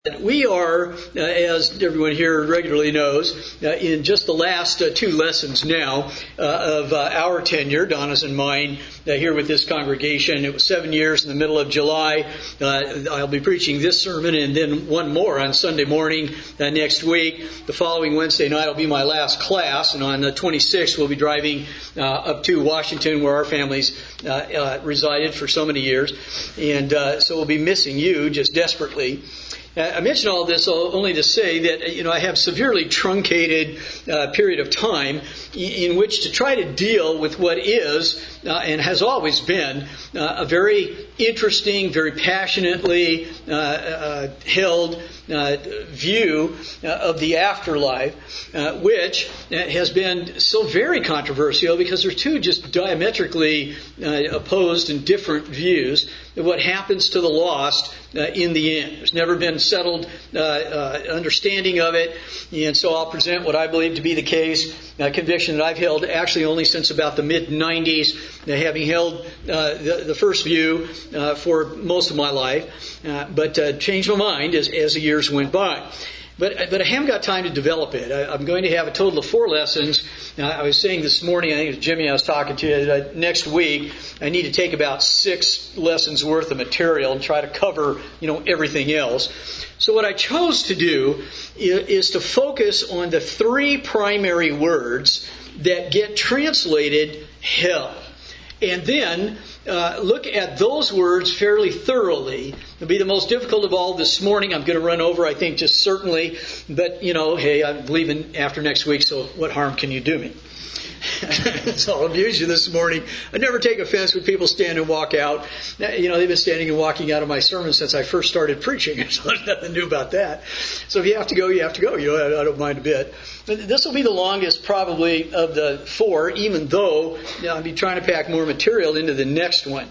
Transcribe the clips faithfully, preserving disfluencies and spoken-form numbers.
We are, uh, as everyone here regularly knows, uh, in just the last uh, two lessons now uh, of uh, our tenure, Donna's and mine, uh, here with this congregation. It was seven years in the middle of July. Uh, I'll be preaching this sermon and then one more on Sunday morning uh, next week. The following Wednesday night will be my last class, and on the twenty-sixth we'll be driving uh, up to Washington, where our families uh, uh, resided for so many years. And uh, so we'll be missing you just desperately. I mention all this only to say that, you know, I have severely truncated uh, period of time in which to try to deal with what is uh, and has always been uh, a very interesting, very passionately uh, uh, held uh, view uh, of the afterlife, uh, which has been so very controversial because they're two just diametrically uh, opposed and different views of what happens to the lost uh, in the end. There's never been settled uh, uh, understanding of it, and so I'll present what I believe to be the case, a conviction that I've held actually only since about the mid nineties, uh, having held uh, the, the first view uh, for most of my life, uh, but uh, changed my mind as, as the years went by. But but I haven't got time to develop it. I, I'm going to have a total of four lessons. Uh, I was saying this morning, I think it was Jimmy I was talking to, that next week I need to take about six lessons worth of material and try to cover, you know, everything else. So what I chose to do is, is to focus on the three primary words that get translated hell. And then uh, look at those words fairly thoroughly. It'll be the most difficult of all this morning. I'm going to run over, I think, just certainly. But, you know, hey, I'm leaving after next week, so what harm can you do me? So I'll abuse you this morning. I never take offense when people stand and walk out. You know, they've been standing and walking out of my sermon since I first started preaching. So there's nothing new about that. So if you have to go, you have to go. You know, I don't mind a bit. This will be the longest probably of the four, even though you know, I'll be trying to pack more material into the next one.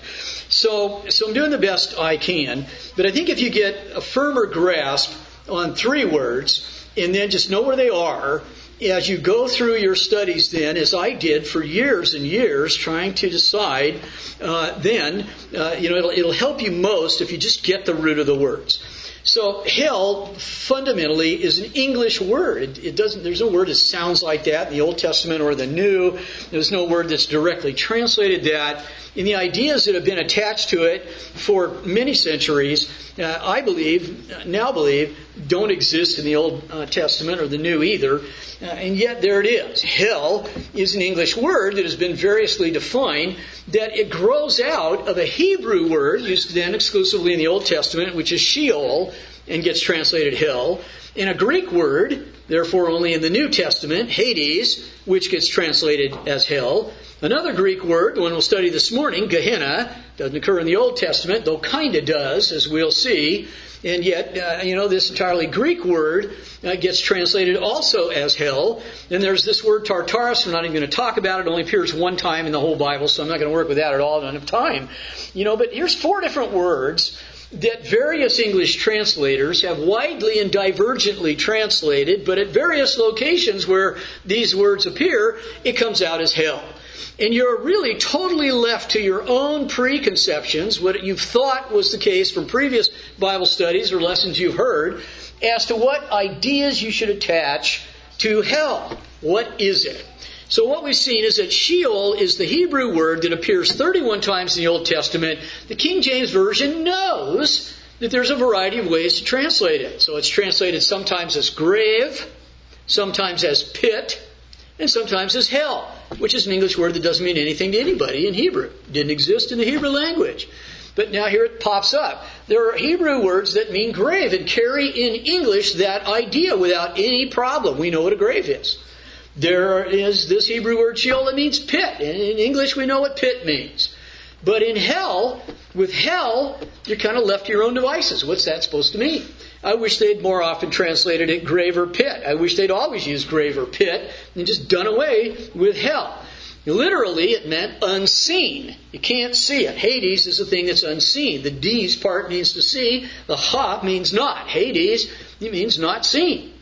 So, so I'm doing the best I can. But I think if you get a firmer grasp on three words and then just know where they are, as you go through your studies then, as I did for years and years, trying to decide, uh, then, uh, you know, it'll, it'll help you most if you just get the root of the words. So hell fundamentally is an English word. It, it doesn't. There's no word that sounds like that in the Old Testament or the New. There's no word that's directly translated that. And the ideas that have been attached to it for many centuries, uh, I believe, now believe, don't exist in the Old uh, Testament or the New either. Uh, and yet there it is. Hell is an English word that has been variously defined, that it grows out of a Hebrew word used then exclusively in the Old Testament, which is Sheol, and gets translated hell, and a Greek word, therefore only in the New Testament, Hades, which gets translated as hell. Another Greek word, the one we'll study this morning, Gehenna, doesn't occur in the Old Testament, though kind of does, as we'll see. And yet, uh, you know, this entirely Greek word uh, gets translated also as hell. And there's this word Tartarus. I'm not even going to talk about it. It only appears one time in the whole Bible, so I'm not going to work with that at all. I don't have time. You know, but here's four different words that various English translators have widely and divergently translated, but at various locations where these words appear, it comes out as hell. And you're really totally left to your own preconceptions, what you've thought was the case from previous Bible studies or lessons you've heard, as to what ideas you should attach to hell. What is it? So what we've seen is that Sheol is the Hebrew word that appears thirty-one times in the Old Testament. The King James Version knows that there's a variety of ways to translate it. So it's translated sometimes as grave, sometimes as pit, and sometimes as hell, which is an English word that doesn't mean anything to anybody in Hebrew. It didn't exist in the Hebrew language. But now here it pops up. There are Hebrew words that mean grave and carry in English that idea without any problem. We know what a grave is. There is this Hebrew word Sheol that means pit. And in English we know what pit means. But in hell, with hell, you're kind of left to your own devices. What's that supposed to mean? I wish they'd more often translated it grave or pit. I wish they'd always used grave or pit and just done away with hell. Literally, it meant unseen. You can't see it. Hades is the thing that's unseen. The D's part means to see. The Ha means not. Hades, it means not seen.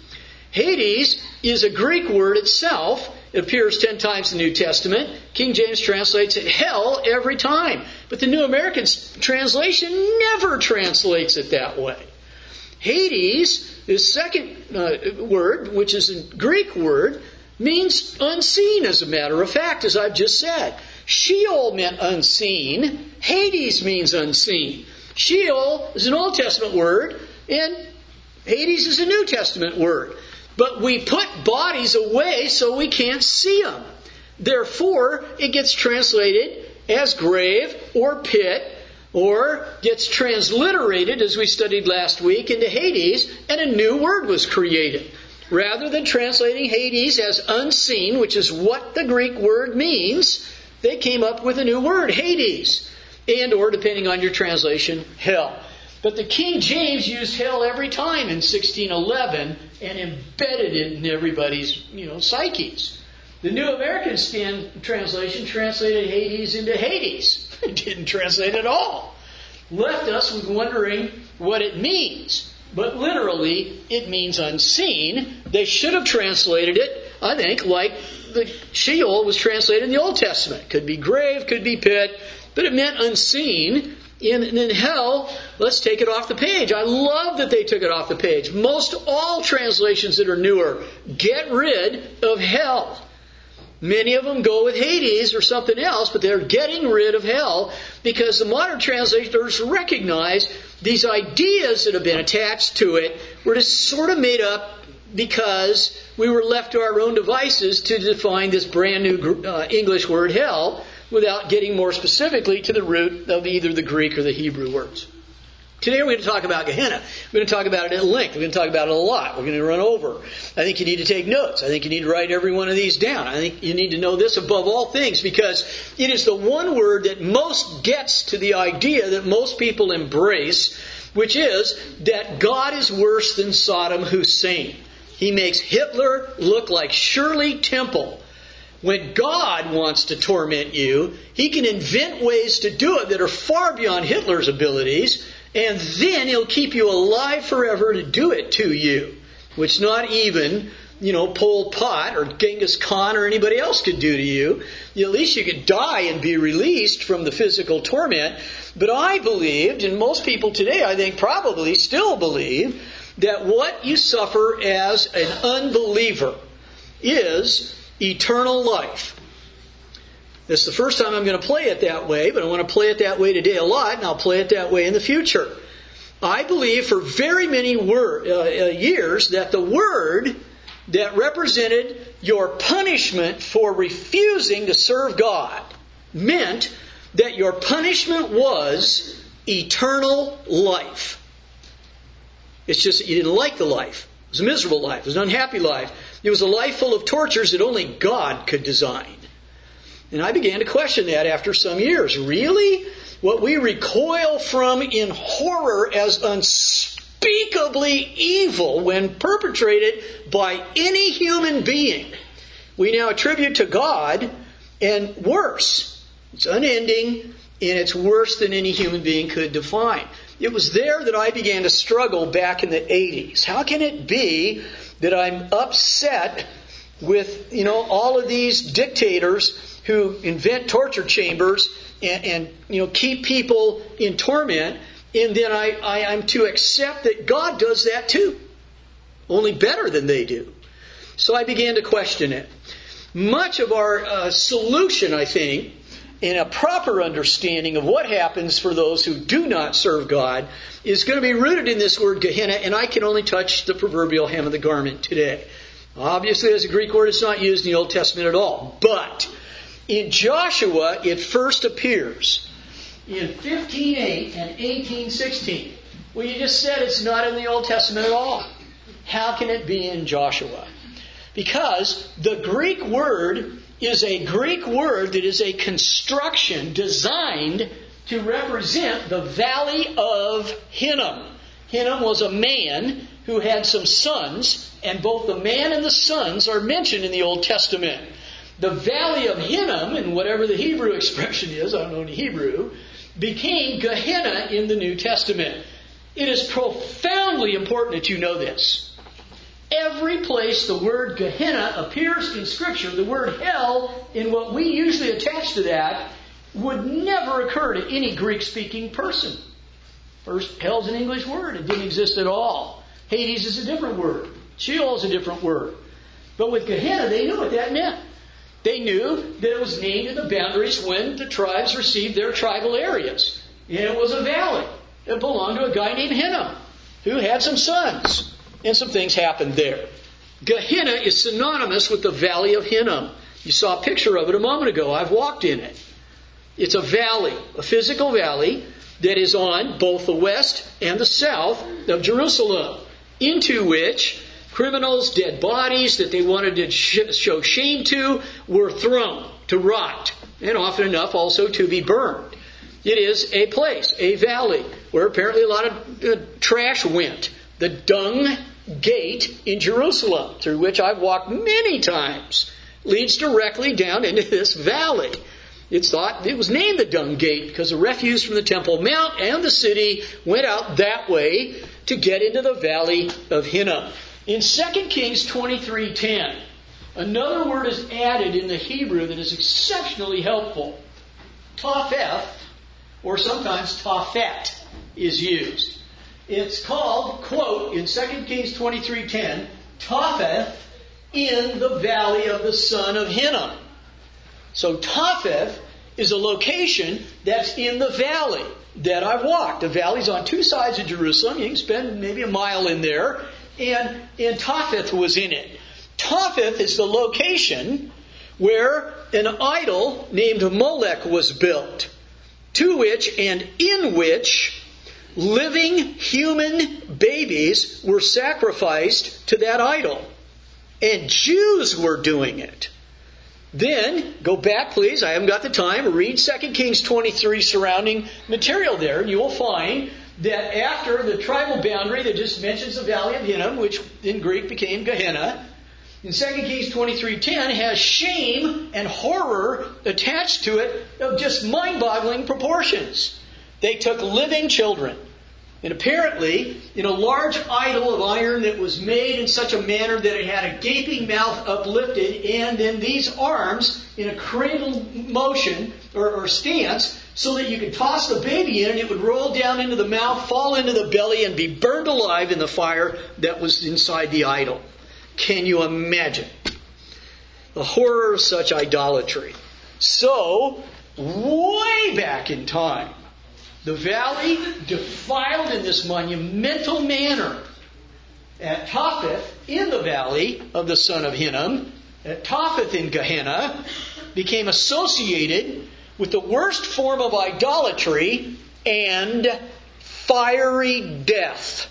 Hades is a Greek word itself. It appears ten times in the New Testament. King James translates it hell every time. But the New American translation never translates it that way. Hades, the second uh, word, which is a Greek word, means unseen, as a matter of fact, as I've just said. Sheol meant unseen. Hades means unseen. Sheol is an Old Testament word, and Hades is a New Testament word. But we put bodies away so we can't see them. Therefore, it gets translated as grave or pit, or gets transliterated, as we studied last week, into Hades, and a new word was created. Rather than translating Hades as unseen, which is what the Greek word means, they came up with a new word, Hades, and or, depending on your translation, hell. But the King James used hell every time in sixteen eleven and embedded it in everybody's, you know, psyches. The New American Stand translation translated Hades into Hades. It didn't translate at all. Left us with wondering what it means. But literally, it means unseen. They should have translated it, I think, like the Sheol was translated in the Old Testament. Could be grave, could be pit, but it meant unseen. In, in hell, let's take it off the page. I love that they took it off the page. Most all translations that are newer get rid of hell. Many of them go with Hades or something else, but they're getting rid of hell because the modern translators recognize these ideas that have been attached to it were just sort of made up because we were left to our own devices to define this brand new uh, English word hell without getting more specifically to the root of either the Greek or the Hebrew words. Today we're going to talk about Gehenna. We're going to talk about it at length. We're going to talk about it a lot. We're going to run over. I think you need to take notes. I think you need to write every one of these down. I think you need to know this above all things because it is the one word that most gets to the idea that most people embrace, which is that God is worse than Saddam Hussein. He makes Hitler look like Shirley Temple. When God wants to torment you, He can invent ways to do it that are far beyond Hitler's abilities. And then He'll keep you alive forever to do it to you. Which not even, you know, Pol Pot or Genghis Khan or anybody else could do to you. At least you could die and be released from the physical torment. But I believed, and most people today I think probably still believe, that what you suffer as an unbeliever is eternal life. This is the first time I'm going to play it that way, but I want to play it that way today a lot, and I'll play it that way in the future. I believe for very many wor- uh, uh, years that the word that represented your punishment for refusing to serve God meant that your punishment was eternal life. It's just that you didn't like the life. It was a miserable life. It was an unhappy life. It was a life full of tortures that only God could design. And I began to question that after some years. Really? What we recoil from in horror as unspeakably evil when perpetrated by any human being, we now attribute to God, and worse. It's unending, and it's worse than any human being could define. It was there that I began to struggle back in the eighties. How can it be that I'm upset with, you know, all of these dictators who invent torture chambers and, and you know keep people in torment, and then I, I, I'm to accept that God does that too, only better than they do. So I began to question it. Much of our uh, solution, I think, in a proper understanding of what happens for those who do not serve God, is going to be rooted in this word Gehenna, and I can only touch the proverbial hem of the garment today. Obviously, as a Greek word, it's not used in the Old Testament at all, but in Joshua, it first appears in fifteen eight and eighteen sixteen. Well, you just said it's not in the Old Testament at all. How can it be in Joshua? Because the Greek word is a Greek word that is a construction designed to represent the valley of Hinnom. Hinnom was a man who had some sons, and both the man and the sons are mentioned in the Old Testament. The valley of Hinnom, and whatever the Hebrew expression is, I don't know any Hebrew, became Gehenna in the New Testament. It is profoundly important that you know this. Every place the word Gehenna appears in Scripture, the word hell, in what we usually attach to that, would never occur to any Greek-speaking person. First, hell's an English word. It didn't exist at all. Hades is a different word. Sheol is a different word. But with Gehenna, they knew what that meant. They knew that it was named in the boundaries when the tribes received their tribal areas. And it was a valley. It belonged to a guy named Hinnom, who had some sons. And some things happened there. Gehenna is synonymous with the Valley of Hinnom. You saw a picture of it a moment ago. I've walked in it. It's a valley, a physical valley that is on both the west and the south of Jerusalem, into which criminals' dead bodies that they wanted to sh- show shame to were thrown to rot, and often enough also to be burned. It is a place, a valley, where apparently a lot of uh, trash went. The Dung Gate in Jerusalem, through which I've walked many times, leads directly down into this valley. It's thought it was named the Dung Gate because the refuse from the Temple Mount and the city went out that way to get into the Valley of Hinnom. In Second Kings twenty-three ten, another word is added in the Hebrew that is exceptionally helpful. Topheth, or sometimes Tophet, is used. It's called, quote, in Second Kings twenty-three ten, Topheth in the valley of the son of Hinnom. So Topheth is a location that's in the valley that I've walked. The valley's on two sides of Jerusalem. You can spend maybe a mile in there. And, and Topheth was in it. Topheth is the location where an idol named Molech was built, to which and in which living human babies were sacrificed to that idol. And Jews were doing it. Then, go back please, I haven't got the time, read Second Kings twenty-three surrounding material there, and you will find that after the tribal boundary that just mentions the Valley of Hinnom, which in Greek became Gehenna, in Second Kings twenty-three ten has shame and horror attached to it of just mind-boggling proportions. They took living children. And apparently, in a large idol of iron that was made in such a manner that it had a gaping mouth uplifted, and then these arms in a cradle motion or, or stance, so that you could toss the baby in and it would roll down into the mouth, fall into the belly, and be burned alive in the fire that was inside the idol. Can you imagine the horror of such idolatry? So, way back in time, the valley defiled in this monumental manner at Topheth in the valley of the son of Hinnom, at Topheth in Gehenna, became associated with the worst form of idolatry and fiery death.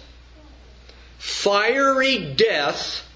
Fiery death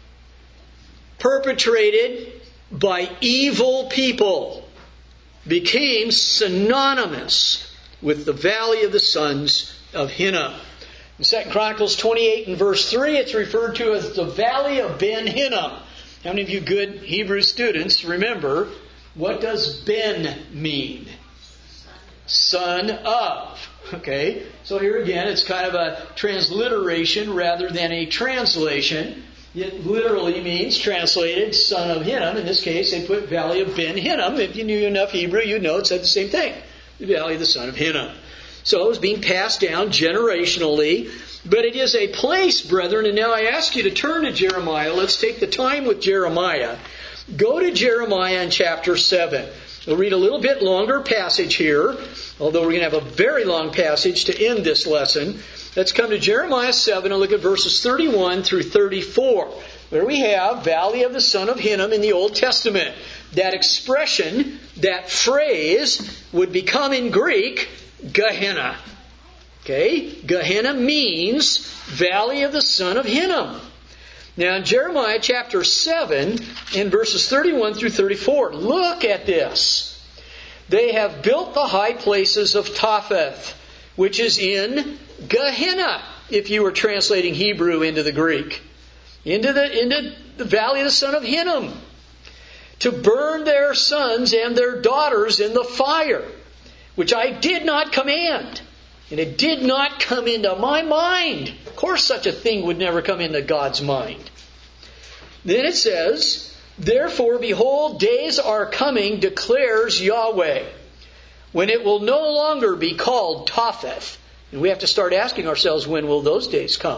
perpetrated by evil people became synonymous with the valley of the sons of Hinnom. In Second Chronicles twenty-eight and verse three, it's referred to as the valley of Ben Hinnom. How many of you good Hebrew students remember, what does Ben mean? Son of. Okay, so here again, it's kind of a transliteration rather than a translation. It literally means, translated, son of Hinnom. In this case, they put valley of Ben Hinnom. If you knew enough Hebrew, you'd know it said the same thing. The valley of the son of Hinnom. So it was being passed down generationally. But it is a place, brethren, and now I ask you to turn to Jeremiah. Let's take the time with Jeremiah. Go to Jeremiah in chapter seven. We'll read a little bit longer passage here, although we're going to have a very long passage to end this lesson. Let's come to Jeremiah seven and look at verses thirty-one through thirty-four, where we have valley of the son of Hinnom in the Old Testament. That expression, that phrase, would become in Greek, Gehenna. Okay? Gehenna means valley of the son of Hinnom. Now in Jeremiah chapter seven, in verses thirty-one through thirty-four, look at this. They have built the high places of Topheth, which is in Gehenna, if you were translating Hebrew into the Greek. Into the, into the valley of the son of Hinnom. To burn their sons and their daughters in the fire, which I did not command. And it did not come into my mind. Of course, such a thing would never come into God's mind. Then it says, therefore, behold, days are coming, declares Yahweh, when it will no longer be called Topheth. And we have to start asking ourselves, when will those days come?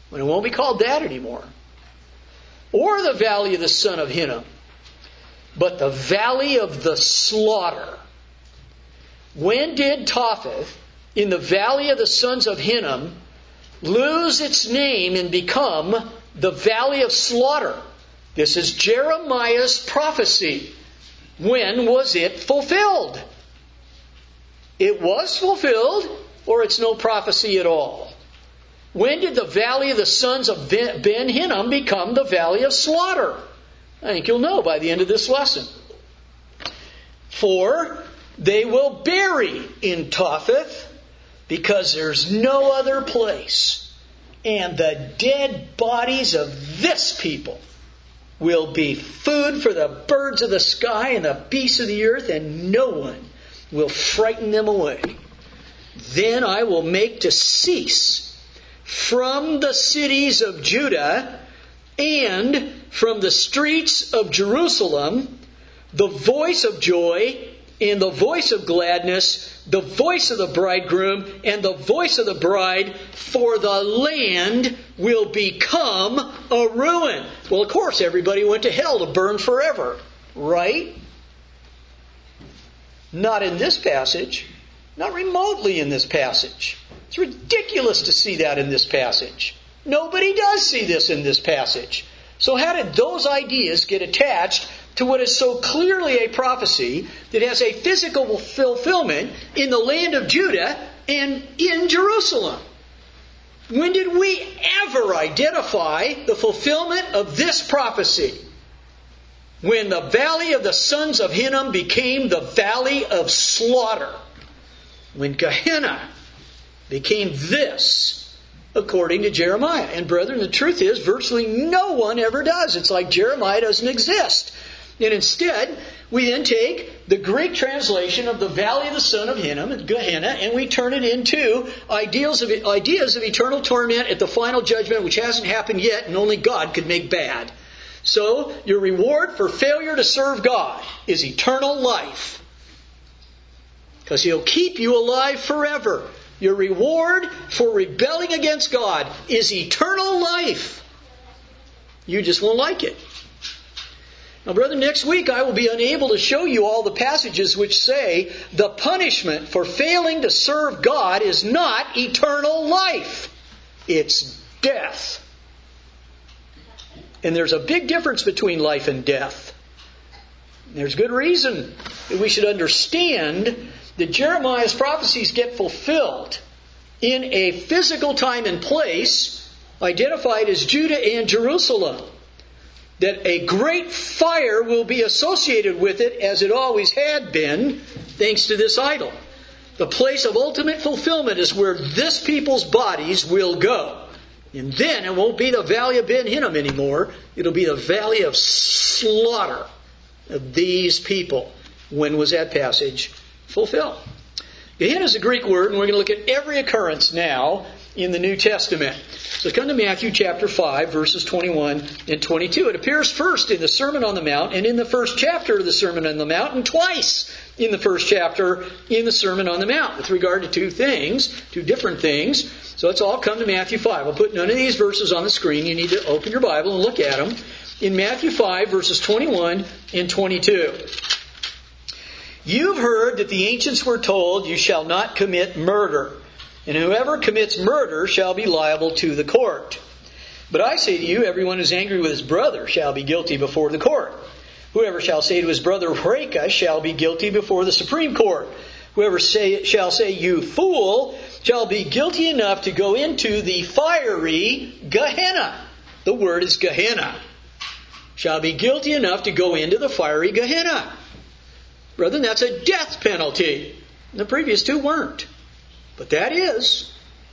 when it won't be called that anymore. Or the valley of the son of Hinnom, but the valley of the slaughter. When did Topheth, in the valley of the sons of Hinnom, lose its name and become the valley of slaughter? This is Jeremiah's prophecy. When was it fulfilled? It was fulfilled, or it's no prophecy at all. When did the valley of the sons of Ben Hinnom become the valley of slaughter? I think you'll know by the end of this lesson. For they will bury in Topheth, because there's no other place. And the dead bodies of this people will be food for the birds of the sky and the beasts of the earth, and no one will frighten them away. Then I will make to cease from the cities of Judah and from the streets of Jerusalem the voice of joy and the voice of gladness, the voice of the bridegroom and the voice of the bride, for the land will become a ruin. Well, of course, everybody went to hell to burn forever, right? Not in this passage. Not remotely in this passage. It's ridiculous to see that in this passage. Nobody does see this in this passage. So how did those ideas get attached to what is so clearly a prophecy that has a physical fulfillment in the land of Judah and in Jerusalem? When did we ever identify the fulfillment of this prophecy? When the valley of the sons of Hinnom became the valley of slaughter. When Gehenna became this, according to Jeremiah. And brethren, the truth is, virtually no one ever does. It's like Jeremiah doesn't exist. And instead, we then take the Greek translation of the valley of the son of Hinnom, Gehenna, and we turn it into ideals of, ideas of eternal torment at the final judgment, which hasn't happened yet, and only God could make bad. So, your reward for failure to serve God is eternal life. Because He'll keep you alive forever. Your reward for rebelling against God is eternal life. You just won't like it. Now, brother, next week I will be unable to show you all the passages which say the punishment for failing to serve God is not eternal life. It's death. And there's a big difference between life and death. There's good reason that we should understand that Jeremiah's prophecies get fulfilled in a physical time and place identified as Judah and Jerusalem. That a great fire will be associated with it, as it always had been, thanks to this idol. The place of ultimate fulfillment is where this people's bodies will go. And then it won't be the valley of Ben Hinnom anymore. It'll be the valley of slaughter of these people. When was that passage fulfilled? Gehenna is a Greek word, and we're going to look at every occurrence now in the New Testament. So come to Matthew chapter five, verses twenty-one and twenty-two. It appears first in the Sermon on the Mount and in the first chapter of the Sermon on the Mount, and twice in the first chapter in the Sermon on the Mount with regard to two things, two different things. So let's all come to Matthew five. I'll put none of these verses on the screen. You need to open your Bible and look at them. In Matthew five, verses twenty-one and twenty-two. You've heard that the ancients were told, you shall not commit murder. And whoever commits murder shall be liable to the court. But I say to you, everyone who's angry with his brother shall be guilty before the court. Whoever shall say to his brother, Reka, shall be guilty before the Supreme Court. Whoever say, shall say, you fool, shall be guilty enough to go into the fiery Gehenna. The word is Gehenna. Shall be guilty enough to go into the fiery Gehenna. Brethren, that's a death penalty. The previous two weren't. But that is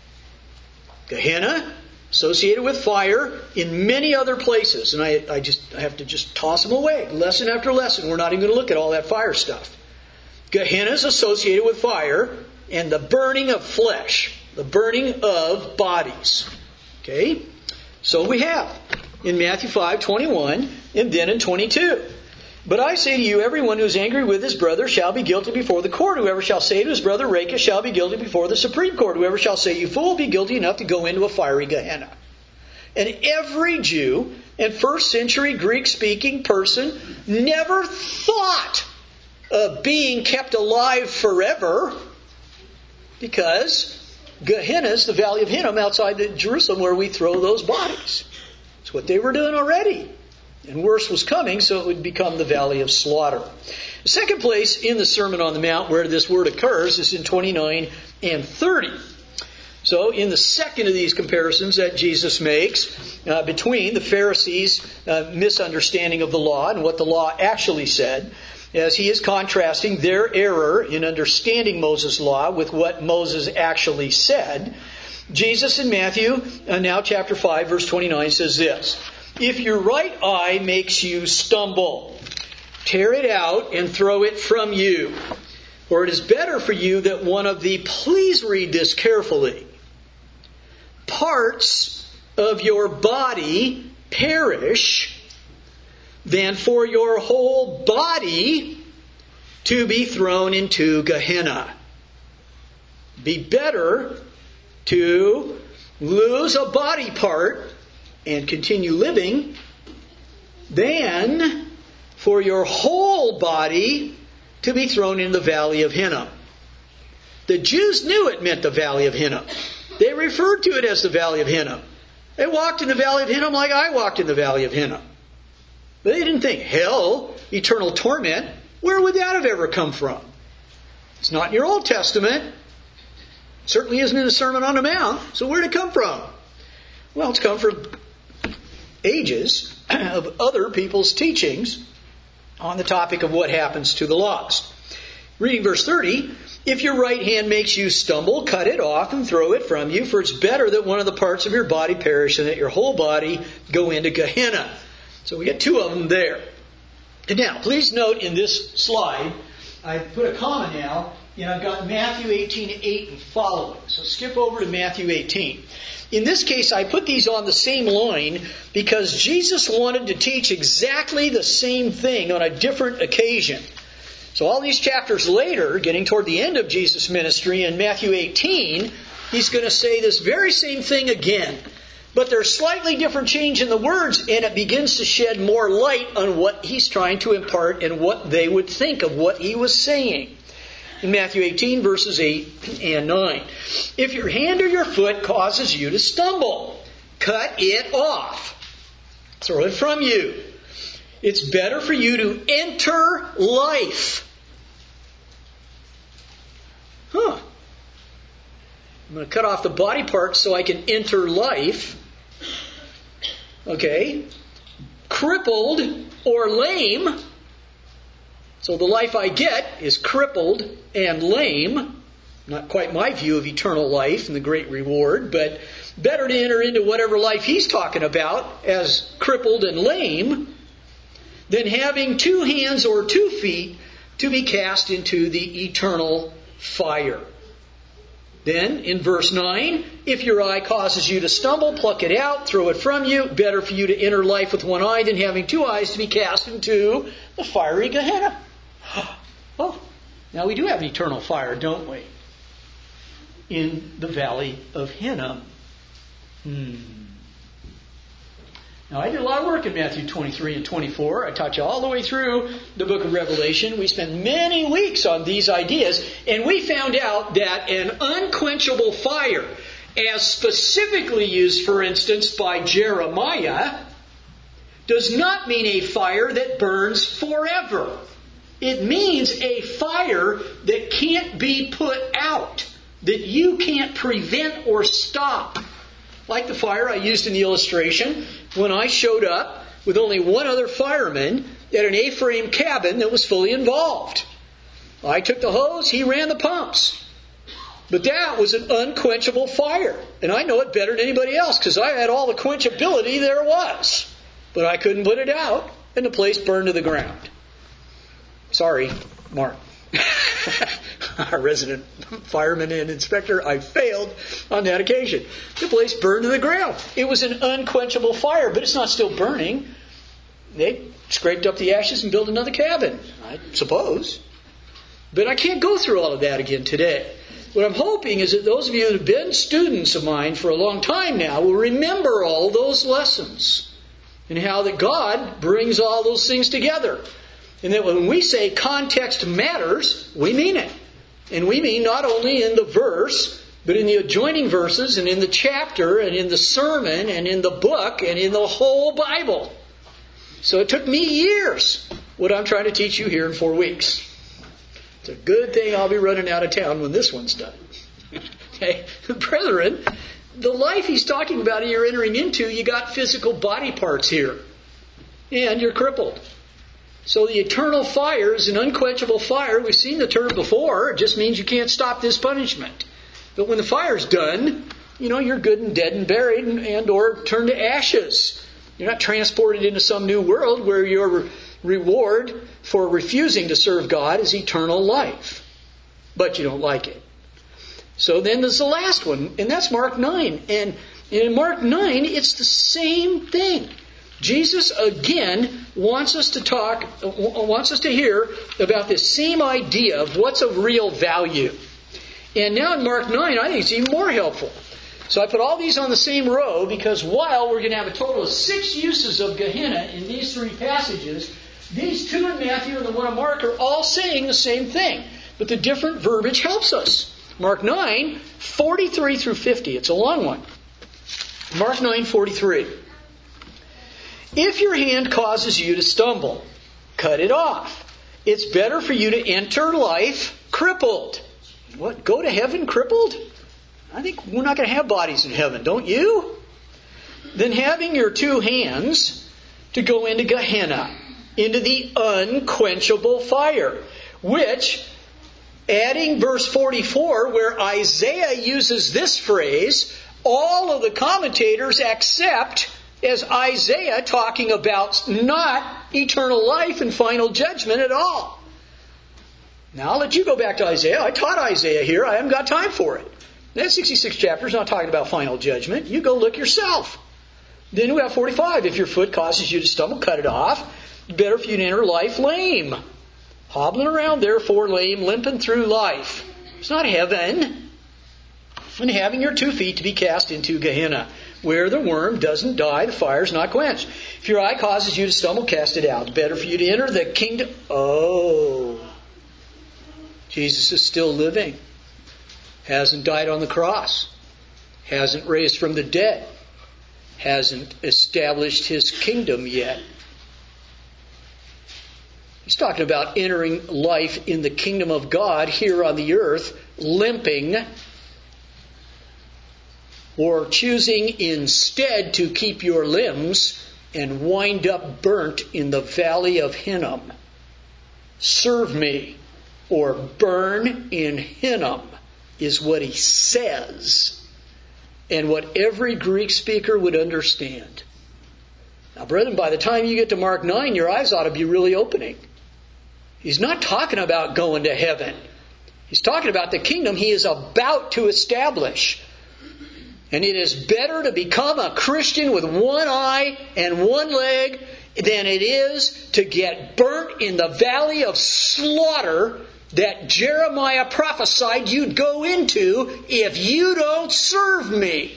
Gehenna, associated with fire in many other places. And I, I just I have to just toss them away. Lesson after lesson. We're not even going to look at all that fire stuff. Gehenna is associated with fire and the burning of flesh. The burning of bodies. Okay? So we have in Matthew five twenty-one and then in twenty-two. But I say to you, everyone who is angry with his brother shall be guilty before the court. Whoever shall say to his brother, Reka, shall be guilty before the Supreme Court. Whoever shall say, you fool, be guilty enough to go into a fiery Gehenna. And every Jew and first century Greek-speaking person never thought of being kept alive forever, because Gehenna is the Valley of Hinnom outside the Jerusalem where we throw those bodies. It's what they were doing already. And worse was coming, so it would become the Valley of Slaughter. The second place in the Sermon on the Mount where this word occurs is in twenty-nine and thirty. So in the second of these comparisons that Jesus makes uh, between the Pharisees' uh, misunderstanding of the law and what the law actually said, as he is contrasting their error in understanding Moses' law with what Moses actually said, Jesus in Matthew, uh, now chapter five, verse twenty-nine, says this: "If your right eye makes you stumble, tear it out and throw it from you. For it is better for you that one of the," please read this carefully, "parts of your body perish than for your whole body to be thrown into Gehenna." Be better to lose a body part and continue living than for your whole body to be thrown in the Valley of Hinnom. The Jews knew it meant the Valley of Hinnom. They referred to it as the Valley of Hinnom. They walked in the Valley of Hinnom like I walked in the Valley of Hinnom. But they didn't think hell, eternal torment. Where would that have ever come from? It's not in your Old Testament. It certainly isn't in the Sermon on the Mount. So where did it come from? Well, it's come from ages of other people's teachings on the topic of what happens to the lost. Reading verse thirty, "If your right hand makes you stumble, cut it off and throw it from you, for it's better that one of the parts of your body perish than that your whole body go into Gehenna." So we get two of them there. And now, please note in this slide, I put a comma now, and I've got Matthew eighteen eight and following. So skip over to Matthew eighteen. In this case, I put these on the same line because Jesus wanted to teach exactly the same thing on a different occasion. So all these chapters later, getting toward the end of Jesus' ministry in Matthew eighteen, he's going to say this very same thing again. But there's slightly different change in the words, and it begins to shed more light on what he's trying to impart and what they would think of what he was saying. In Matthew eighteen, verses eight and nine. "If your hand or your foot causes you to stumble, cut it off. Throw it from you. It's better for you to enter life." Huh. I'm going to cut off the body parts so I can enter life. Okay. Crippled or lame. So the life I get is crippled and lame. Not quite my view of eternal life and the great reward, but better to enter into whatever life he's talking about as crippled and lame than having two hands or two feet to be cast into the eternal fire. Then, in verse nine, "If your eye causes you to stumble, pluck it out, throw it from you. Better for you to enter life with one eye than having two eyes to be cast into the fiery Gehenna." Oh, now we do have eternal fire, don't we? In the Valley of Hinnom. Hmm. Now, I did a lot of work in Matthew twenty-three and twenty-four. I taught you all the way through the book of Revelation. We spent many weeks on these ideas, and we found out that an unquenchable fire, as specifically used, for instance, by Jeremiah, does not mean a fire that burns forever. It means a fire that can't be put out, that you can't prevent or stop. Like the fire I used in the illustration when I showed up with only one other fireman at an A-frame cabin that was fully involved. I took the hose, he ran the pumps. But that was an unquenchable fire. And I know it better than anybody else because I had all the quenchability there was. But I couldn't put it out, and the place burned to the ground. Sorry, Mark. Our resident fireman and inspector, I failed on that occasion. The place burned to the ground. It was an unquenchable fire, but it's not still burning. They scraped up the ashes and built another cabin, I suppose. But I can't go through all of that again today. what I'm hoping is that those of you that have been students of mine for a long time now will remember all those lessons and how that God brings all those things together. And that when we say context matters, we mean it. And we mean not only in the verse, but in the adjoining verses and in the chapter and in the sermon and in the book and in the whole Bible. So it took me years, what I'm trying to teach you here in four weeks. It's a good thing I'll be running out of town when this one's done. Okay, brethren, the life he's talking about you're entering into, you got physical body parts here. And you're crippled. So the eternal fire is an unquenchable fire. We've seen the term before. It just means you can't stop this punishment. But when the fire's done, you know, you're good and dead and buried and, and or turned to ashes. You're not transported into some new world where your reward for refusing to serve God is eternal life. But you don't like it. So then there's the last one, and that's Mark nine. And in Mark nine, it's the same thing. Jesus, again, wants us to talk, wants us to hear about this same idea of what's of real value. And now in Mark nine, I think it's even more helpful. So I put all these on the same row because while we're going to have a total of six uses of Gehenna in these three passages, these two in Matthew and the one in Mark are all saying the same thing. But the different verbiage helps us. Mark nine, forty-three through fifty. It's a long one. Mark nine, forty-three. If your hand causes you to stumble, cut it off. It's better for you to enter life crippled. What? Go to heaven crippled? I think we're not going to have bodies in heaven, don't you? Then having your two hands to go into Gehenna, into the unquenchable fire, which, adding verse forty-four, where Isaiah uses this phrase, all of the commentators accept as Isaiah talking about not eternal life and final judgment at all. Now I'll let you go back to Isaiah. I taught Isaiah here. I haven't got time for it. That sixty-six chapters not talking about final judgment. You go look yourself. Then we have forty-five. If your foot causes you to stumble, cut it off. Better for you to enter life lame. Hobbling around, therefore lame, limping through life. It's not heaven. And having your two feet to be cast into Gehenna, where the worm doesn't die, the fire's not quenched. If your eye causes you to stumble, cast it out. It's better for you to enter the kingdom. Oh, Jesus is still living. Hasn't died on the cross. Hasn't raised from the dead. Hasn't established His kingdom yet. He's talking about entering life in the kingdom of God here on the earth, limping, or choosing instead to keep your limbs and wind up burnt in the valley of Hinnom. Serve me, or burn in Hinnom, is what he says, and what every Greek speaker would understand. Now, brethren, by the time you get to Mark nine, your eyes ought to be really opening. He's not talking about going to heaven. He's talking about the kingdom he is about to establish. And it is better to become a Christian with one eye and one leg than it is to get burnt in the valley of slaughter that Jeremiah prophesied you'd go into if you don't serve me.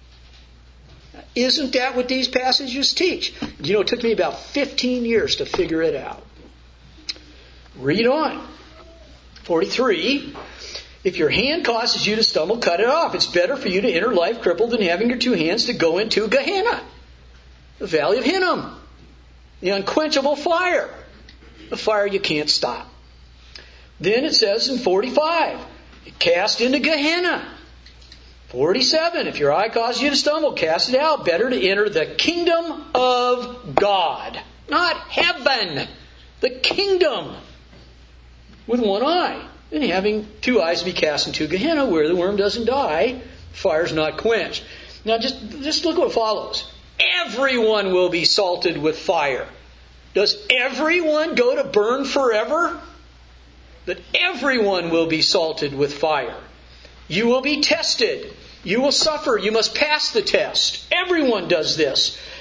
Isn't that what these passages teach? You know, it took me about fifteen years to figure it out. Read on. forty-three. If your hand causes you to stumble, cut it off. It's better for you to enter life crippled than having your two hands to go into Gehenna, the valley of Hinnom, the unquenchable fire, the fire you can't stop. Then it says in forty-five, cast into Gehenna. forty-seven, if your eye causes you to stumble, cast it out. Better to enter the kingdom of God. Not heaven. The kingdom. With one eye. And having two eyes to be cast into Gehenna, where the worm doesn't die, fire's not quenched. Now just, just look what follows. Everyone will be salted with fire. Does everyone go to burn forever? That everyone will be salted with fire. You will be tested. You will suffer. You must pass the test. Everyone does this.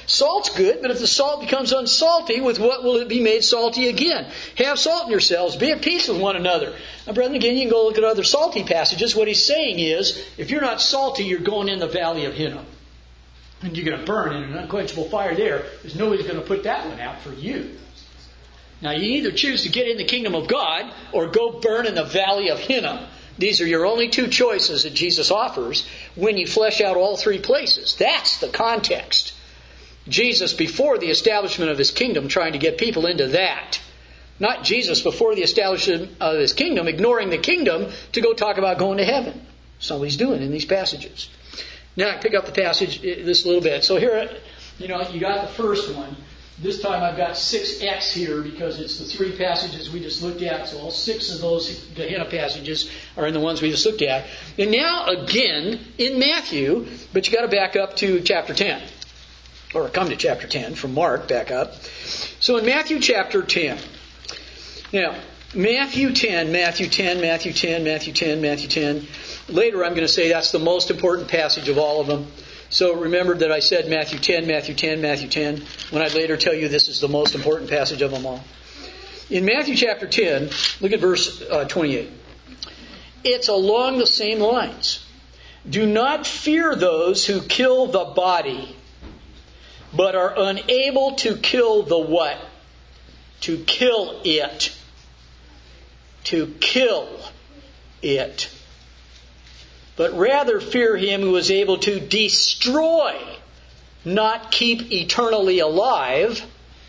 Salt's good, but if the salt becomes unsalty, with what will it be made salty again? Have salt in yourselves. Be at peace with one another. Now, brethren, again, you can go look at other salty passages. What he's saying is, if you're not salty, you're going in the valley of Hinnom. And you're going to burn in an unquenchable fire there. Because nobody's going to put that one out for you. Now, you either choose to get in the kingdom of God or go burn in the valley of Hinnom. These are your only two choices that Jesus offers when you flesh out all three places. That's the context. Jesus before the establishment of His kingdom trying to get people into that. Not Jesus before the establishment of His kingdom ignoring the kingdom to go talk about going to heaven. That's all He's doing in these passages. Now I pick up the passage this a little bit. So here, you know, you got the first one. This time I've got six X here because it's the three passages we just looked at. So all six of those Gehenna passages are in the ones we just looked at. And now again in Matthew, but you got to back up to chapter ten. Or come to chapter ten from Mark, back up. So in Matthew chapter ten. Now, Matthew ten, Matthew ten, Matthew ten, Matthew ten, Matthew ten. Later I'm going to say that's the most important passage of all of them. So remember that I said Matthew ten, Matthew ten, Matthew ten, when I later tell you this is the most important passage of them all. In Matthew chapter ten, look at verse uh, twenty-eight. It's along the same lines. Do not fear those who kill the body, but are unable to kill the what? To kill it. To kill it. But rather fear Him who is able to destroy, not keep eternally alive,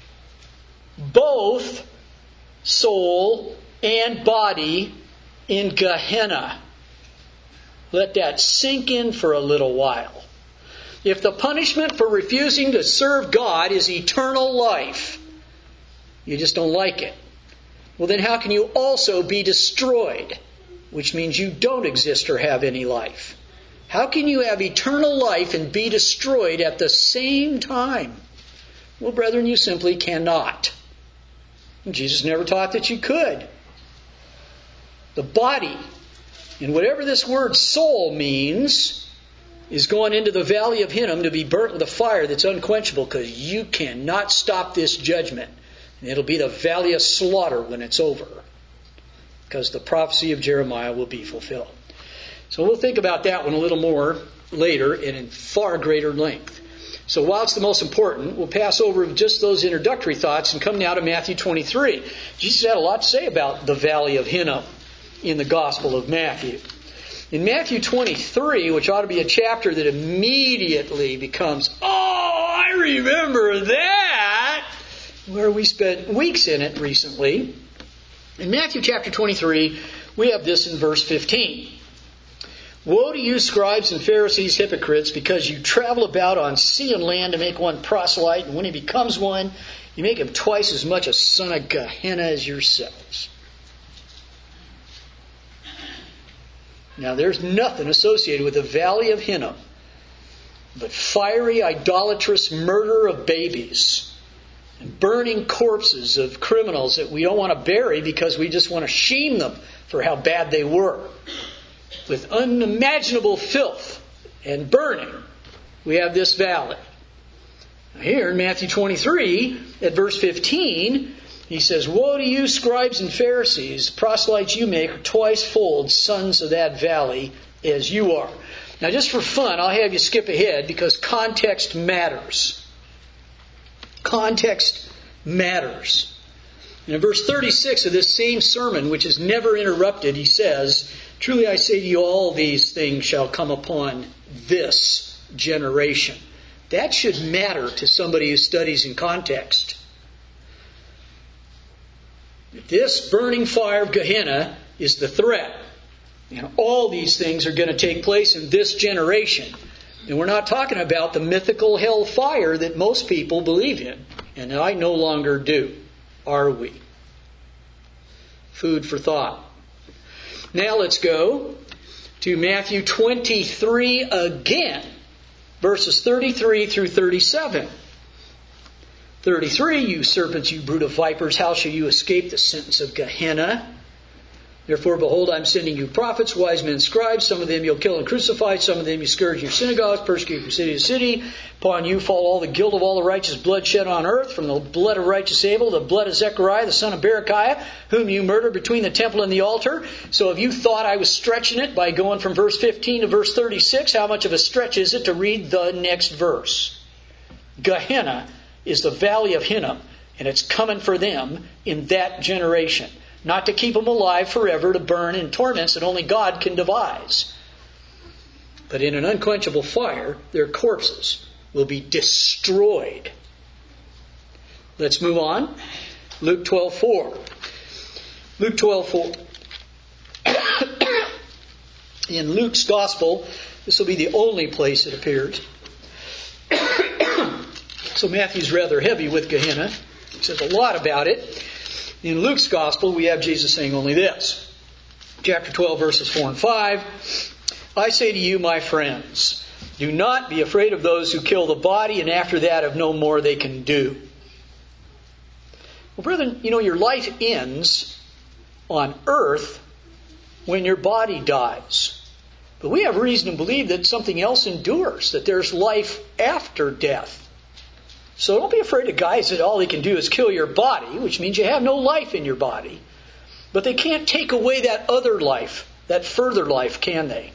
both soul and body in Gehenna. Let that sink in for a little while. If the punishment for refusing to serve God is eternal life, you just don't like it, well then how can you also be destroyed? Which means you don't exist or have any life. How can you have eternal life and be destroyed at the same time? Well, brethren, you simply cannot. And Jesus never taught that you could. The body, and whatever this word soul means, is going into the valley of Hinnom to be burnt with a fire that's unquenchable because you cannot stop this judgment. And it'll be the valley of slaughter when it's over. Because the prophecy of Jeremiah will be fulfilled. So we'll think about that one a little more later and in far greater length. So while it's the most important, we'll pass over just those introductory thoughts and come now to Matthew twenty-three. Jesus had a lot to say about the valley of Hinnom in the Gospel of Matthew. In Matthew twenty-three, which ought to be a chapter that immediately becomes, oh, I remember that, where we spent weeks in it recently. In Matthew chapter twenty-three, we have this in verse fifteen. Woe to you, scribes and Pharisees, hypocrites, because you travel about on sea and land to make one proselyte, and when he becomes one, you make him twice as much a son of Gehenna as yourselves. Now, there's nothing associated with the valley of Hinnom but fiery, idolatrous murder of babies and burning corpses of criminals that we don't want to bury because we just want to shame them for how bad they were. With unimaginable filth and burning, we have this valley. Here in Matthew twenty-three, at verse fifteen, he says, Woe to you, scribes and Pharisees, proselytes you make are twice fold sons of that valley as you are. Now just for fun, I'll have you skip ahead because context matters. Context matters. And in verse thirty-six of this same sermon, which is never interrupted, he says, Truly I say to you, all these things shall come upon this generation. That should matter to somebody who studies in context. This burning fire of Gehenna is the threat. And all these things are going to take place in this generation. And we're not talking about the mythical hell fire that most people believe in. And I no longer do. Are we? Food for thought. Now let's go to Matthew twenty-three again. Verses thirty-three through thirty-seven. thirty-three, you serpents, you brood of vipers, how shall you escape the sentence of Gehenna? Therefore, behold, I'm sending you prophets, wise men, scribes. Some of them you'll kill and crucify. Some of them you scourge your synagogues, persecute from city to city. Upon you fall all the guilt of all the righteous blood shed on earth, from the blood of righteous Abel, the blood of Zechariah, the son of Berechiah, whom you murdered between the temple and the altar. So if you thought I was stretching it by going from verse fifteen to verse thirty-six, how much of a stretch is it to read the next verse? Gehenna is the valley of Hinnom, and it's coming for them in that generation. Not to keep them alive forever, to burn in torments that only God can devise. But in an unquenchable fire, their corpses will be destroyed. Let's move on. Luke twelve four. Luke twelve four. In Luke's Gospel, this will be the only place it appears. So Matthew's rather heavy with Gehenna. He says a lot about it. In Luke's Gospel, we have Jesus saying only this. Chapter twelve, verses four and five. I say to you, my friends, do not be afraid of those who kill the body, and after that have no more they can do. Well, brethren, you know, your life ends on earth when your body dies. But we have reason to believe that something else endures, that there's life after death. So don't be afraid of guys that all they can do is kill your body, which means you have no life in your body. But they can't take away that other life, that further life, can they?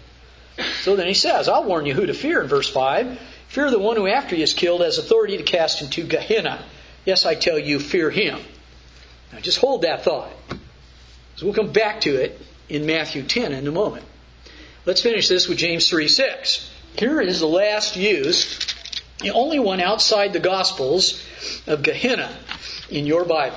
So then he says, I'll warn you who to fear in verse five. Fear the one who after he is killed has authority to cast into Gehenna. Yes, I tell you, fear him. Now just hold that thought. So we'll come back to it in Matthew ten in a moment. Let's finish this with James three six. Here is the last use, the only one outside the Gospels, of Gehenna in your Bible.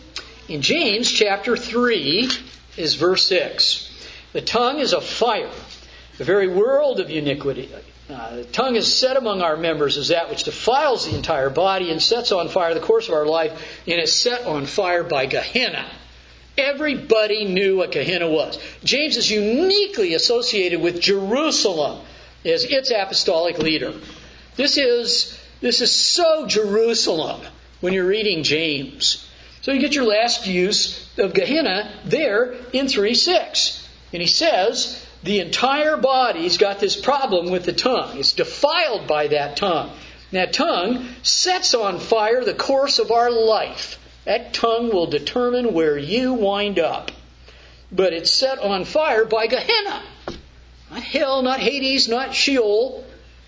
In James chapter three is verse six. The tongue is a fire, the very world of iniquity. Uh, the tongue is set among our members as that which defiles the entire body and sets on fire the course of our life, and is set on fire by Gehenna. Everybody knew what Gehenna was. James is uniquely associated with Jerusalem as its apostolic leader. This is, this is so Jerusalem when you're reading James. So you get your last use of Gehenna there in three six. And he says the entire body's got this problem with the tongue. It's defiled by that tongue. And that tongue sets on fire the course of our life. That tongue will determine where you wind up. But it's set on fire by Gehenna. Not hell, not Hades, not Sheol.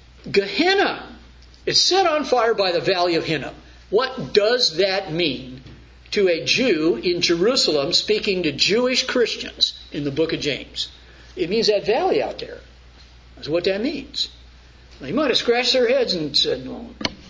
Gehenna. It's set on fire by the valley of Hinnom. What does that mean to a Jew in Jerusalem speaking to Jewish Christians in the book of James? It means that valley out there. That's what that means. They might have scratched their heads and said, well,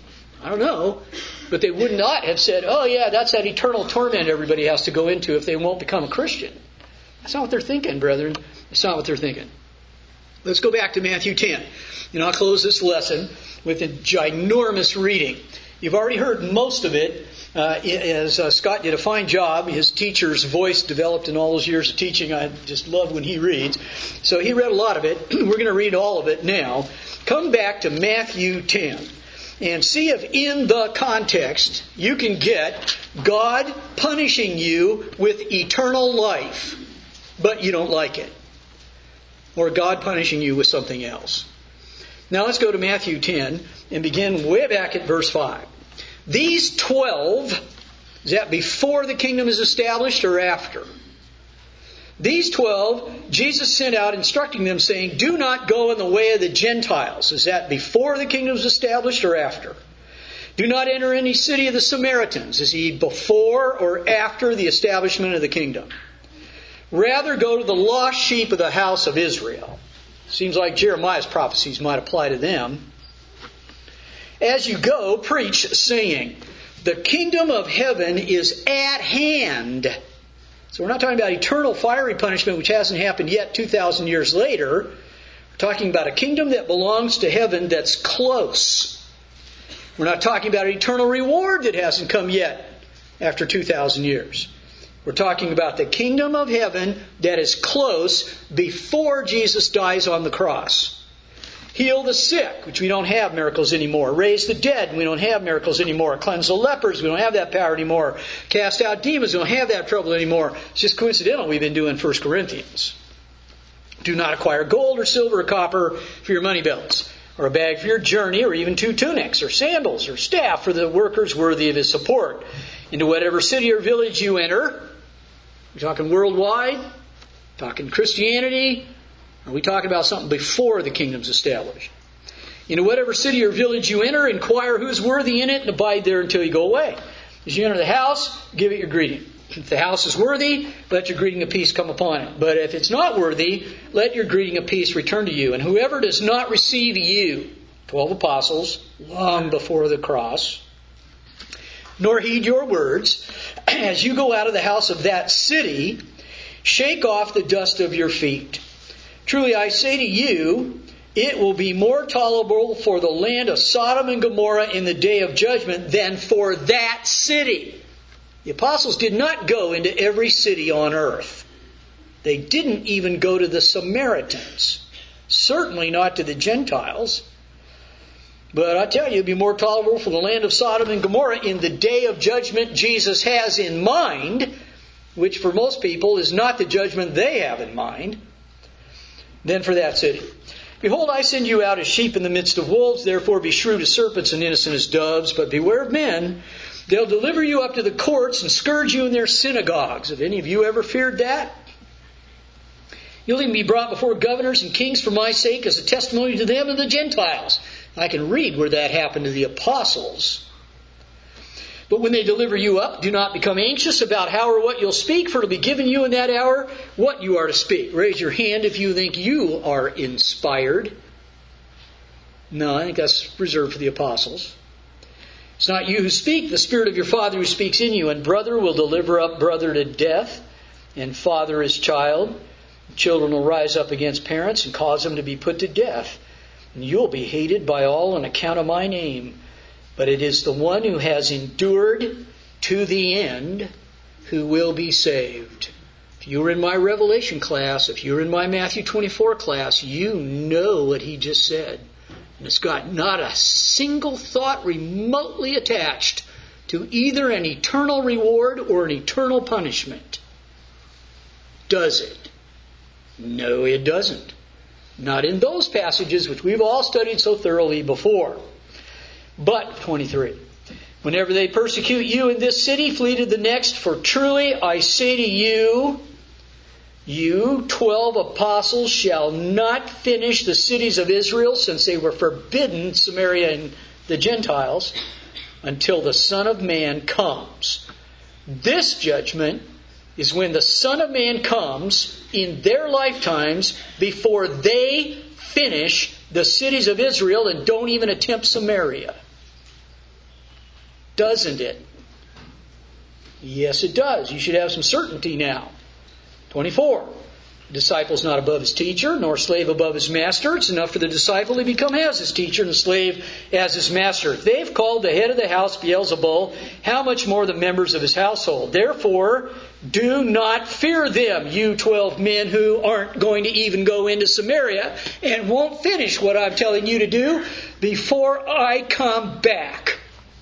I don't know. But they would not have said, oh yeah, that's that eternal torment everybody has to go into if they won't become a Christian. That's not what they're thinking, brethren. That's not what they're thinking. Let's go back to Matthew ten. And I'll close this lesson with a ginormous reading. You've already heard most of it, uh, as uh, Scott did a fine job. His teacher's voice developed in all those years of teaching. I just love when he reads. So he read a lot of it. We're going to read all of it now. Come back to Matthew ten. And see if in the context you can get God punishing you with eternal life, but you don't like it. Or God punishing you with something else. Now let's go to Matthew ten and begin way back at verse five. These twelve, is that before the kingdom is established or after? These twelve, Jesus sent out instructing them, saying, do not go in the way of the Gentiles. Is that before the kingdom is established or after? Do not enter any city of the Samaritans. Is he before or after the establishment of the kingdom? Rather go to the lost sheep of the house of Israel. Seems like Jeremiah's prophecies might apply to them. As you go, preach, saying, the kingdom of heaven is at hand. So we're not talking about eternal fiery punishment, which hasn't happened yet two thousand years later. We're talking about a kingdom that belongs to heaven that's close. We're not talking about an eternal reward that hasn't come yet after two thousand years. We're talking about the kingdom of heaven that is close before Jesus dies on the cross. Heal the sick, which we don't have miracles anymore. Raise the dead, we don't have miracles anymore. Cleanse the lepers, we don't have that power anymore. Cast out demons, we don't have that trouble anymore. It's just coincidental we've been doing First Corinthians. Do not acquire gold or silver or copper for your money belts, or a bag for your journey, or even two tunics, or sandals, or staff for the workers worthy of his support. Into whatever city or village you enter, we're talking worldwide, talking Christianity, are we talking about something before the kingdom's established? Into whatever city or village you enter, inquire who's worthy in it, and abide there until you go away. As you enter the house, give it your greeting. If the house is worthy, let your greeting of peace come upon it. But if it's not worthy, let your greeting of peace return to you. And whoever does not receive you, twelve apostles, long before the cross, nor heed your words, as you go out of the house of that city, shake off the dust of your feet. Truly I say to you, it will be more tolerable for the land of Sodom and Gomorrah in the day of judgment than for that city. The apostles did not go into every city on earth. They didn't even go to the Samaritans. Certainly not to the Gentiles. But I tell you, it will be more tolerable for the land of Sodom and Gomorrah in the day of judgment Jesus has in mind, which for most people is not the judgment they have in mind, than for that city. Behold, I send you out as sheep in the midst of wolves. Therefore be shrewd as serpents and innocent as doves. But beware of men. They'll deliver you up to the courts and scourge you in their synagogues. Have any of you ever feared that? You'll even be brought before governors and kings for my sake as a testimony to them and the Gentiles. I can read where that happened to the apostles. But when they deliver you up, do not become anxious about how or what you'll speak, for it will be given you in that hour what you are to speak. Raise your hand if you think you are inspired. No, I think that's reserved for the apostles. It's not you who speak, the Spirit of your Father who speaks in you. And brother will deliver up brother to death, and father his child. Children will rise up against parents and cause them to be put to death. And you'll be hated by all on account of my name. But it is the one who has endured to the end who will be saved. If you were in my Revelation class, if you were in my Matthew twenty-four class, you know what he just said. And it's got not a single thought remotely attached to either an eternal reward or an eternal punishment. Does it? No, it doesn't. Not in those passages which we've all studied so thoroughly before. But, twenty-three, whenever they persecute you in this city, flee to the next, for truly I say to you, you twelve apostles shall not finish the cities of Israel, since they were forbidden, Samaria and the Gentiles, until the Son of Man comes. This judgment is when the Son of Man comes in their lifetimes before they finish the cities of Israel and don't even attempt Samaria. Doesn't it? Yes, it does. You should have some certainty now. twenty-four. The disciple is not above his teacher, nor slave above his master. It's enough for the disciple to become as his teacher and the slave as his master. If they've called the head of the house Beelzebul, how much more the members of his household? Therefore, do not fear them, you twelve men who aren't going to even go into Samaria and won't finish what I'm telling you to do before I come back.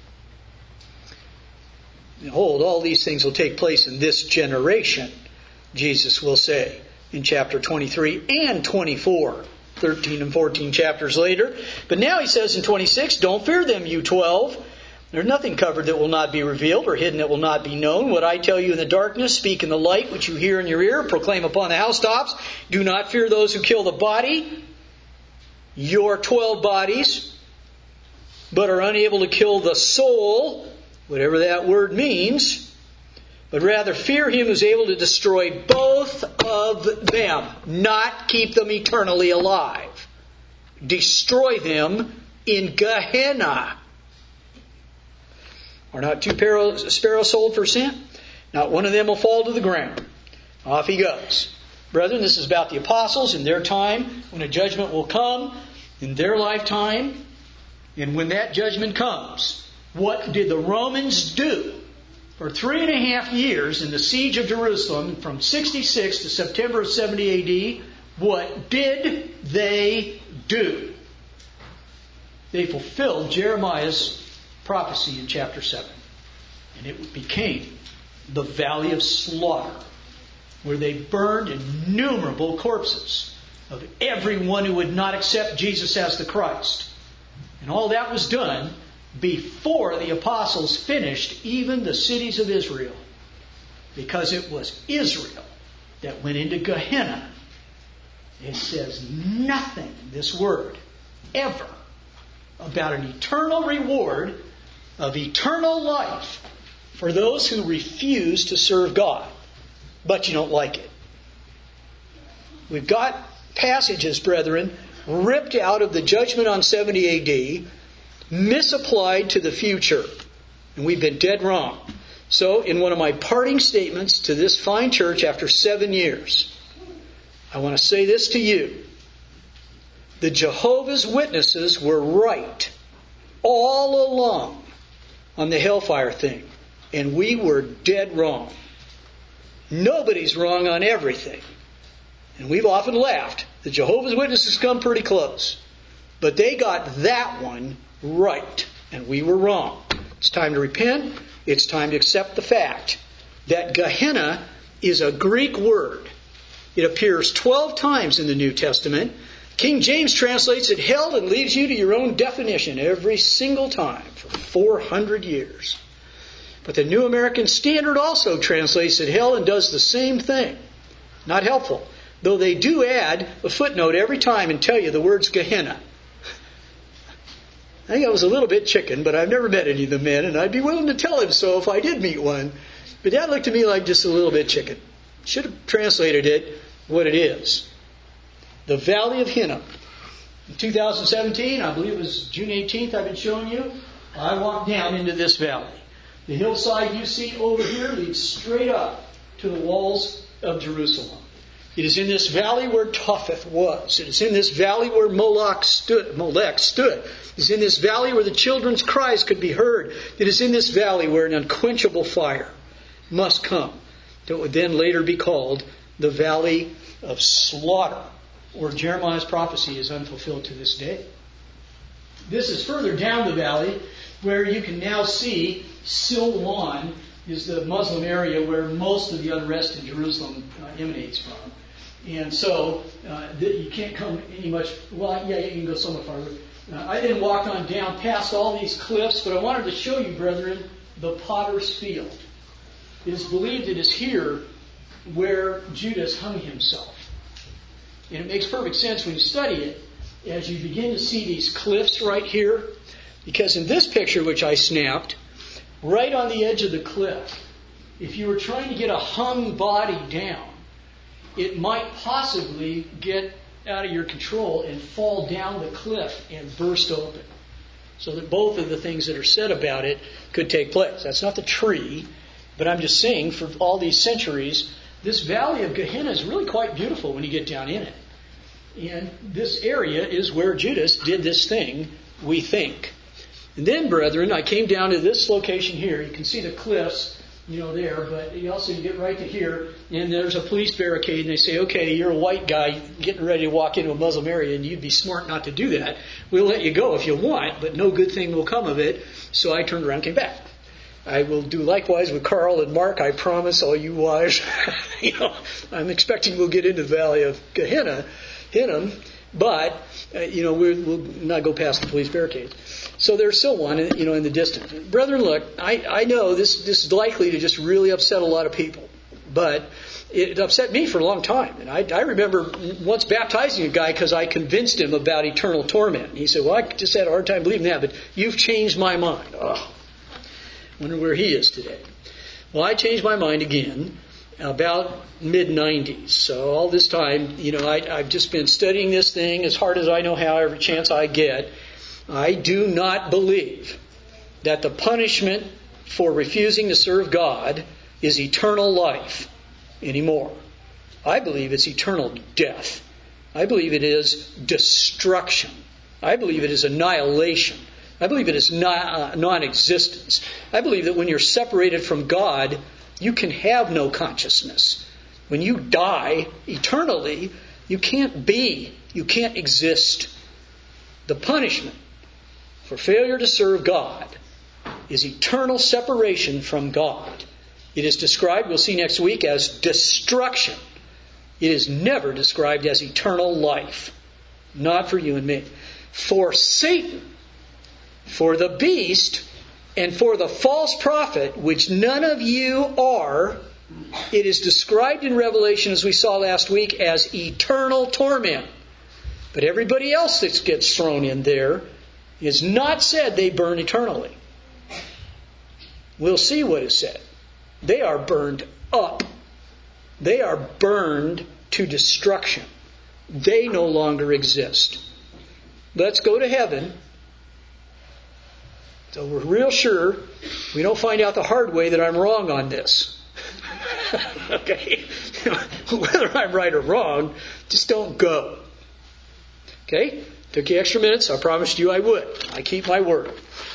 Behold, all these things will take place in this generation, Jesus will say in chapter twenty-three and twenty-four, thirteen and fourteen chapters later. But now he says in twenty-six, don't fear them, you twelve. There's nothing covered that will not be revealed or hidden that will not be known. What I tell you in the darkness, speak in the light, which you hear in your ear, proclaim upon the housetops. Do not fear those who kill the body, your twelve bodies, but are unable to kill the soul, whatever that word means, but rather fear him who's able to destroy both of them, not keep them eternally alive. Destroy them in Gehenna. Are not two sparrows sold for a cent? Not one of them will fall to the ground. Off he goes. Brethren, this is about the apostles in their time, when a judgment will come in their lifetime. And when that judgment comes, what did the Romans do for three and a half years in the siege of Jerusalem from sixty-six to September of seventy A D? What did they do? they fulfilled Jeremiah's prophecy in chapter seven. And it became the valley of slaughter, where they burned innumerable corpses of everyone who would not accept Jesus as the Christ. And all that was done before the apostles finished even the cities of Israel. Because it was Israel that went into Gehenna. It says nothing, this word, ever, about an eternal reward of eternal life for those who refuse to serve God. But you don't like it. We've got passages, brethren, ripped out of the judgment on seventy A D, misapplied to the future. And we've been dead wrong. So, in one of my parting statements to this fine church after seven years, I want to say this to you. The Jehovah's Witnesses were right all along on the hellfire thing. And we were dead wrong. Nobody's wrong on everything. And we've often laughed. The Jehovah's Witnesses come pretty close. But they got that one right. And we were wrong. It's time to repent. It's time to accept the fact that Gehenna is a Greek word. It appears twelve times in the New Testament. King James translates it hell and leaves you to your own definition every single time for four hundred years. But the New American Standard also translates it hell and does the same thing. Not helpful. Though they do add a footnote every time and tell you the words Gehenna. I think I was a little bit chicken, but I've never met any of the men, and I'd be willing to tell him so if I did meet one. But that looked to me like just a little bit chicken. Should have translated it what it is. The Valley of Hinnom. In two thousand seventeen, I believe it was June eighteenth I've been showing you, I walked down into this valley. The hillside you see over here leads straight up to the walls of Jerusalem. It is in this valley where Topheth was. It is in this valley where Moloch stood. Molech stood. It is in this valley where the children's cries could be heard. It is in this valley where an unquenchable fire must come that would then later be called the Valley of Slaughter, where Jeremiah's prophecy is unfulfilled to this day. This is further down the valley where you can now see Silwan is the Muslim area where most of the unrest in Jerusalem uh, emanates from. And so uh, you can't come any much, well, yeah, you can go somewhat farther. Uh, I then walked on down past all these cliffs, but I wanted to show you, brethren, the Potter's Field. It is believed it is here where Judas hung himself. And it makes perfect sense when you study it as you begin to see these cliffs right here. Because in this picture, which I snapped, right on the edge of the cliff, if you were trying to get a hung body down, it might possibly get out of your control and fall down the cliff and burst open. So that both of the things that are said about it could take place. That's not the tree, but I'm just saying for all these centuries, this valley of Gehenna is really quite beautiful when you get down in it. And this area is where Judas did this thing, we think. And then, brethren, I came down to this location here. You can see the cliffs, you know, there, but you also get right to here, and there's a police barricade, and they say, okay, you're a white guy getting ready to walk into a Muslim area, and you'd be smart not to do that. We'll let you go if you want, but no good thing will come of it. So I turned around and came back. I will do likewise with Carl and Mark, I promise, all you wise. you know, I'm expecting we'll get into the valley of Gehenna, Hinnom, but, uh, you know, we'll, we'll not go past the police barricades. So there's still one, you know, in the distance. Brethren, look, I, I know this, this is likely to just really upset a lot of people, but it upset me for a long time. And I, I remember once baptizing a guy because I convinced him about eternal torment. And he said, well, I just had a hard time believing that, but you've changed my mind. Oh, wonder where he is today. Well, I changed my mind again about mid nineties. So all this time, you know, I, I've just been studying this thing as hard as I know how, every chance I get. I do not believe that the punishment for refusing to serve God is eternal life anymore. I believe it's eternal death. I believe it is destruction. I believe it is annihilation. I believe it is non-existence. I believe that when you're separated from God, you can have no consciousness. When you die eternally, you can't be, you can't exist. The punishment For failure to serve God is eternal separation from God. It is described, we'll see next week, as destruction. It is never described as eternal life. Not for you and me. For Satan, for the beast, and for the false prophet, which none of you are, it is described in Revelation, as we saw last week, as eternal torment. But everybody else that gets thrown in there is not said they burn eternally. We'll see what is said. They are burned up. They are burned to destruction. They no longer exist. Let's go to heaven. So we're real sure we don't find out the hard way that I'm wrong on this. Okay? Whether I'm right or wrong, just don't go. Okay? Took you extra minutes. I promised you I would. I keep my word.